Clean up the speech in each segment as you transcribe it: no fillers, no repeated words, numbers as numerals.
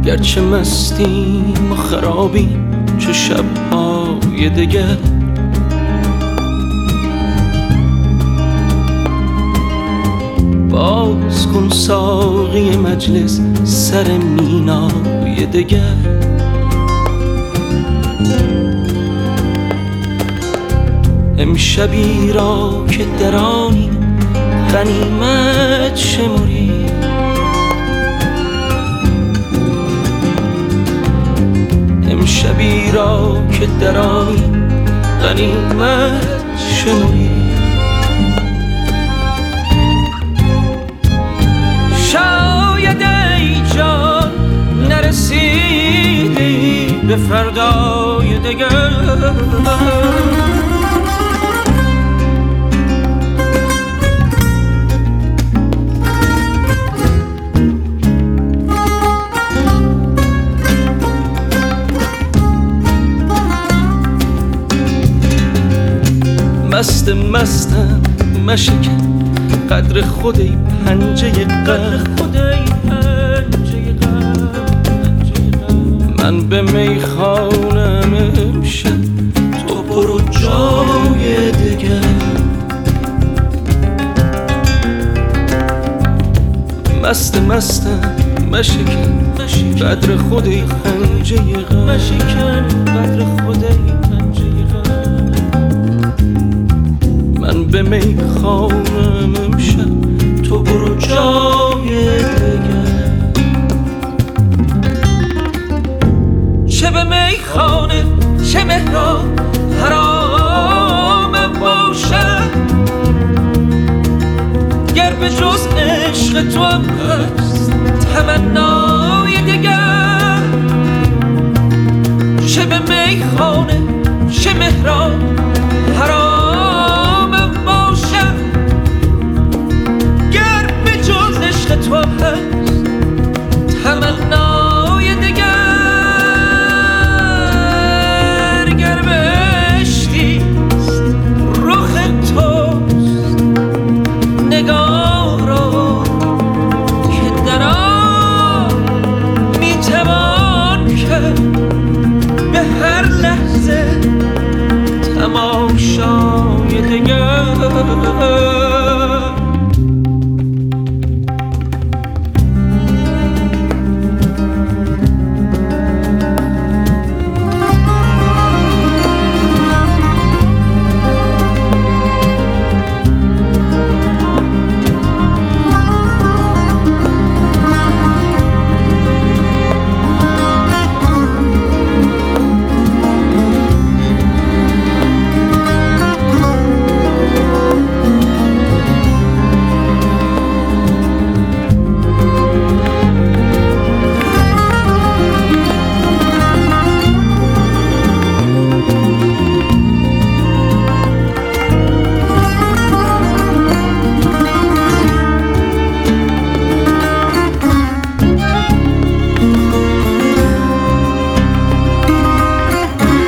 گرچه مستیم و خرابیم چه شب‌های دگر، باز کن ساقی مجلس سر مینای دگر. امشبی را که درانی غنیمت شمری، امشبی را که درانی غنیمت شمری. شاید ای جان نرسیدی به فردای دگر، مستم مشکن قدر خود ای پنجه غم، من به میخانم امشب تو برو جای دگر. مستم مشکن قدر خود ای پنجه غم، من به میخانم امشب تو برو جای دگر. چه به میخانه چه مهران حرام باشد، گر به جز عشق تو هم هست تمنای دگر. چه به میخانه چه مهران حرام باشد، گر به جز عشق تو هم هست تمنای دگر. گر بهشتیست رخ توست نگاه را که در آن میتوان کرد به هر لحظه تماشای دگر.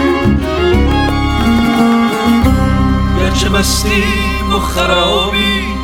مستیم و خرابی